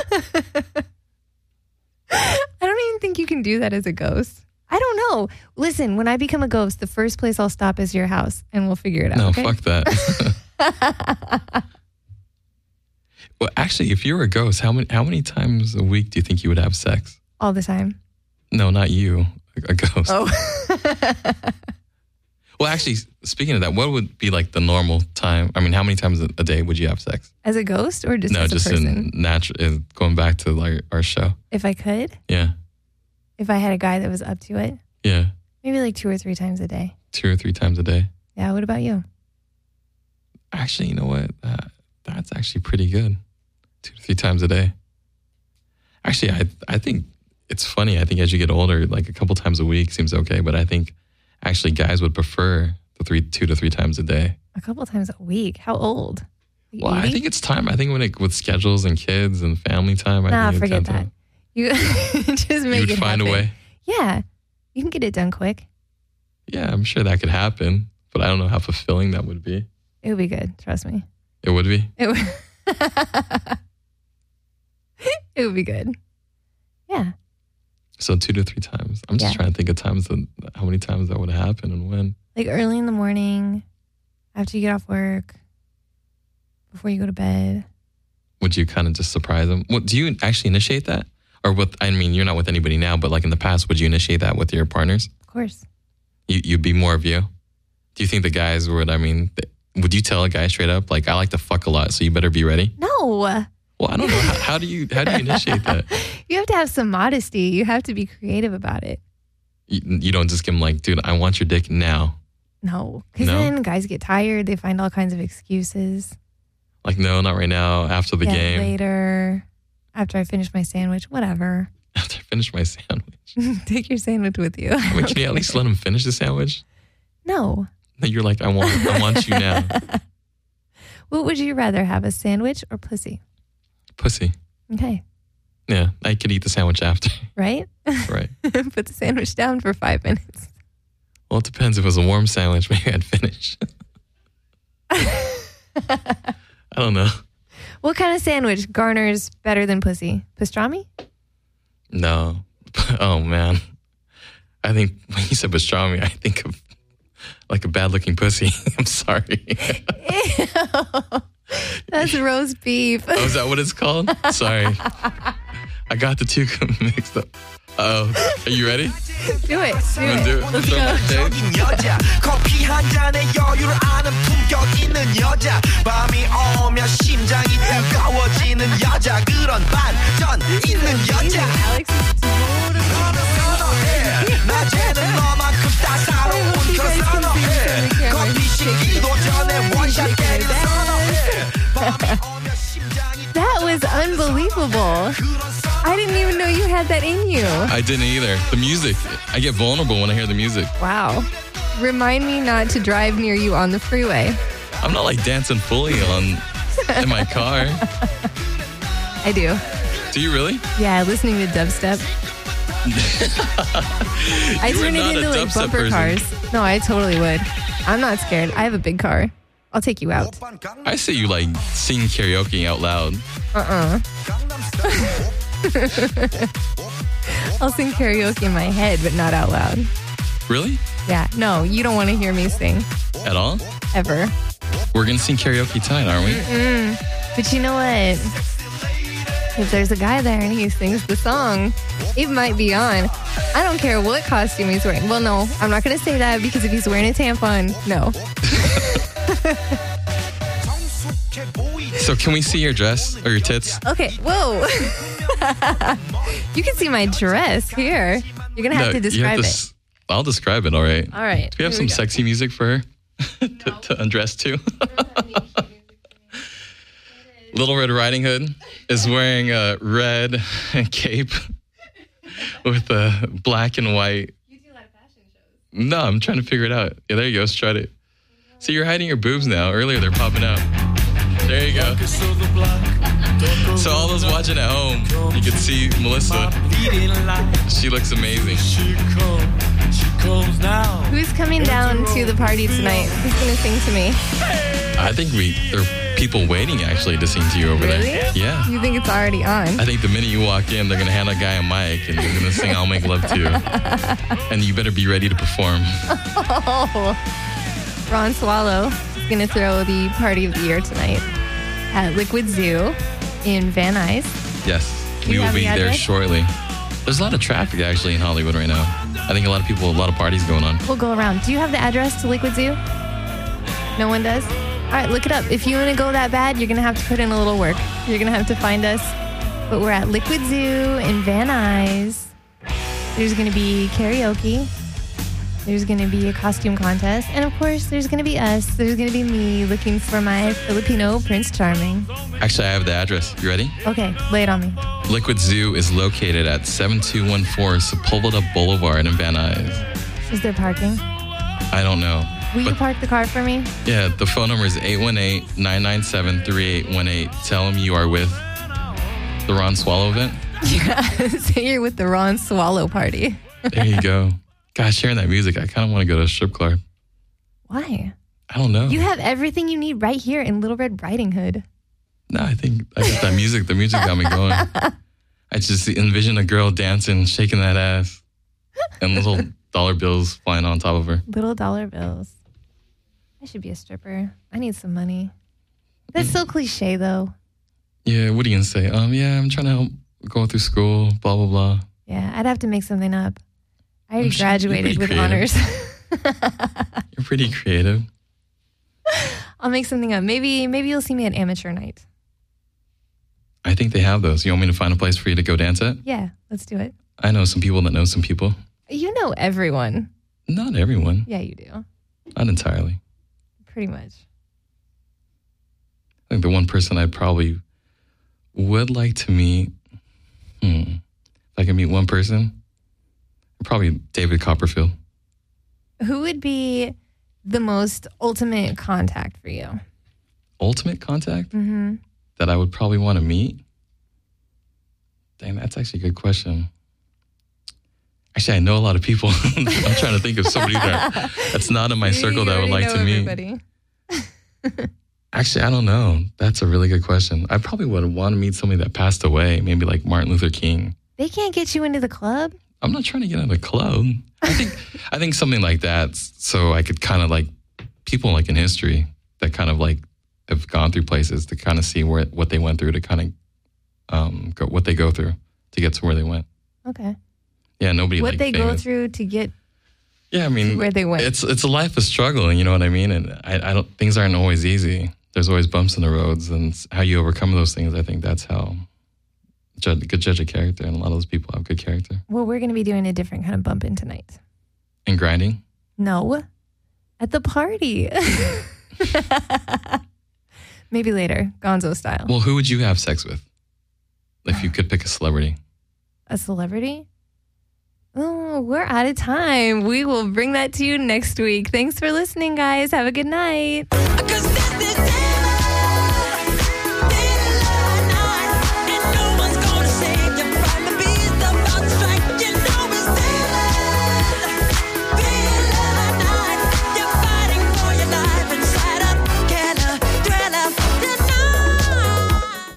I don't even think you can do that as a ghost. I don't know. Listen, when I become a ghost, the first place I'll stop is your house and we'll figure it out. No, okay? fuck that. Well, actually, if you were a ghost, how many how many times a week do you think you would have sex? All the time. No, not you. A, a ghost. Oh. Well, actually, speaking of that, what would be like the normal time? I mean, how many times a a day would you have sex? As a ghost or just No, as a just person? in natural. In going back to like our show. If I could, Yeah, if I had a guy that was up to it, yeah, maybe like two or three times a day. two or three times a day. Yeah, what about you? Actually, you know what? Uh, that's actually pretty good. Two to three times a day. Actually, I I think it's funny. I think as you get older, like a couple times a week seems okay. But I think actually guys would prefer the three, two to three times a day. A couple times a week. How old? Like Well, I eighty? think it's time. I think when it with schedules and kids and family time, I Nah, think forget it's time that. You just to, make you would it find happen. a way. Yeah, you can get it done quick. Yeah, I'm sure that could happen, but I don't know how fulfilling that would be. It would be good. Trust me. It would be. It would. It would be good. Yeah. So two to three times. I'm just Yeah. trying to think of times that how many times that would happen and when. Like early in the morning, after you get off work, before you go to bed. Would you kind of just surprise them? What, do you actually initiate that? Or with, I mean, you're not with anybody now, but like in the past, would you initiate that with your partners? Of course. You, you'd be more of you? Do you think the guys would, I mean, th- would you tell a guy straight up, like, I like to fuck a lot, so you better be ready? No. Well, I don't know. How, how do you how do you initiate that? You have to have some modesty. You have to be creative about it. You, you don't just give them like, dude, I want your dick now. No. Because No? then guys get tired. They find all kinds of excuses. Like, no, not right now. After the Yeah, game. later. After I finish my sandwich. Whatever. After I finish my sandwich. Take your sandwich with you. I mean, can you at least let him finish the sandwich? No. No, you're like, I want, I want you now. What would you rather have, a sandwich or pussy? Pussy. Okay. Yeah, I could eat the sandwich after. Right? Right. Put the sandwich down for five minutes. Well, it depends. If it was a warm sandwich, maybe I'd finish. I don't know. What kind of sandwich garners better than pussy? Pastrami? No. Oh, man. I think when you said pastrami, I think of like a bad-looking pussy. I'm sorry. Ew. That's roast beef. Oh, is that what it's called? Sorry. I got the two mixed up. Oh, are you ready? Do it. Do You wanna it. do it? Let's Throw go. my tape? 여자 커피 한 잔에 여유를 아는 품격 있는 여자 밤이 오면 심장이 뜨거워지는 여자 그런 반전 있는 여자 Alex is totally 선어해 낮에는 너만큼 따사로운 그런 선어해 커피 식기도 전에 원샷 때리는 선어해 밤이 오면 심장이 That was unbelievable. I didn't even know you had that in you. I didn't either. The music. I get vulnerable when I hear the music. Wow. Remind me not to drive near you on the freeway. I'm not like dancing fully on In my car. I do. Do you really? Yeah, listening to dubstep. I You are turn it not a into like dubstep bumper person. cars. No, I totally would. I'm not scared. I have a big car. I'll take you out. I see you like sing karaoke out loud. Uh-uh. I'll sing karaoke in my head, but not out loud. Really? Yeah, no, you don't want to hear me sing. At all? Ever. We're going to sing karaoke tonight, aren't we? Mm-mm. But you know what? If there's a guy there and he sings the song, it might be on. I don't care what costume he's wearing. Well, no, I'm not going to say that because if he's wearing a tampon, no. So can we see your dress or your tits? Okay, whoa. You can see my dress here. You're going to have to you describe to it. s- I'll describe it, all right. All right. Do we have here some go. sexy music for her to, to undress to? Little Red Riding Hood is wearing a red cape with a black and white. You do like fashion shows. No, I'm trying to figure it out. Yeah, there you go. Strut it. See, you're hiding your boobs now. Earlier, they're popping out. There you go. So all those watching at home, you can see Melissa. She looks amazing. Who's coming down to the party tonight? Who's going to sing to me? I think we there are people waiting actually to sing to you over Really? there. Yeah. You think it's already on? I think the minute you walk in, they're going to hand a guy a mic and they're going to sing I'll Make Love To You. And you better be ready to perform. Oh. Ron Swallow is going to throw the party of the year tonight at Liquid Zoo in Van Nuys. Yes. Do We you will have be the there address? shortly. There's a lot of traffic actually in Hollywood right now. I think a lot of people, a lot of parties going on. We'll go around. Do you have the address to Liquid Zoo? No one does? All right, look it up. If you want to go that bad, you're going to have to put in a little work. You're going to have to find us. But we're at Liquid Zoo in Van Nuys. There's going to be karaoke. There's going to be a costume contest. And of course, there's going to be us. There's going to be me looking for my Filipino Prince Charming. Actually, I have the address. You ready? Okay, lay it on me. Liquid Zoo is located at seven two one four Sepulveda Boulevard in Van Nuys. Is there parking? I don't know. Will you But park the car for me? yeah, the phone number is eight one eight, nine nine seven, three eight one eight. Tell them you are with the Ron Swallow event. Yeah, say you're with the Ron Swallow party. There you go. Gosh, hearing that music, I kind of want to go to a strip club. Why? I don't know. You have everything you need right here in Little Red Riding Hood. No, I think I got that music. The music got me going. I just envision a girl dancing, shaking that ass, and little dollar bills flying on top of her. Little dollar bills. I should be a stripper. I need some money. That's so cliche, though. Yeah, what are you going to say? Um, yeah, I'm trying to help go through school, blah, blah, blah. Yeah, I'd have to make something up. I already I'm sure you're graduated pretty with creative. honors. You're pretty creative. I'll make something up. Maybe, maybe you'll see me at amateur night. I think they have those. You want me to find a place for you to go dance at? Yeah, let's do it. I know some people that know some people. You know everyone. Not everyone. Yeah, you do. Not entirely. Pretty much. I think the one person I probably would like to meet, hmm, if I could meet one person, probably David Copperfield. Who would be the most ultimate contact for you? Ultimate contact Mm-hmm. that I would probably want to meet? Dang, that's actually a good question. Actually, I know a lot of people. I'm trying to think of somebody that, that's not in my circle that I would like to meet. Everybody. Actually, I don't know. That's a really good question. I probably would want to meet somebody that passed away, maybe like Martin Luther King. They can't get you into the club? I'm not trying to get in a club. I think I think something like that, so I could kind of like people like in history that kind of like have gone through places to kind of see where what they went through to kind of um, go, what they go through to get to where they went. Okay. Yeah, nobody. What like, they go famous. through to get Yeah, I mean, where they went. It's it's a life of struggling. You know what I mean? And I, I don't. Things aren't always easy. There's always bumps in the roads, and how you overcome those things. I think that's how judge, good judge of character, and a lot of those people have good character. Well, we're going to be doing a different kind of bump in tonight. And grinding. No, at the party. Maybe later, Gonzo style. Well, who would you have sex with if you could pick a celebrity? A celebrity? Oh, we're out of time. We will bring that to you next week. Thanks for listening, guys. Have a good night. Cause this is it.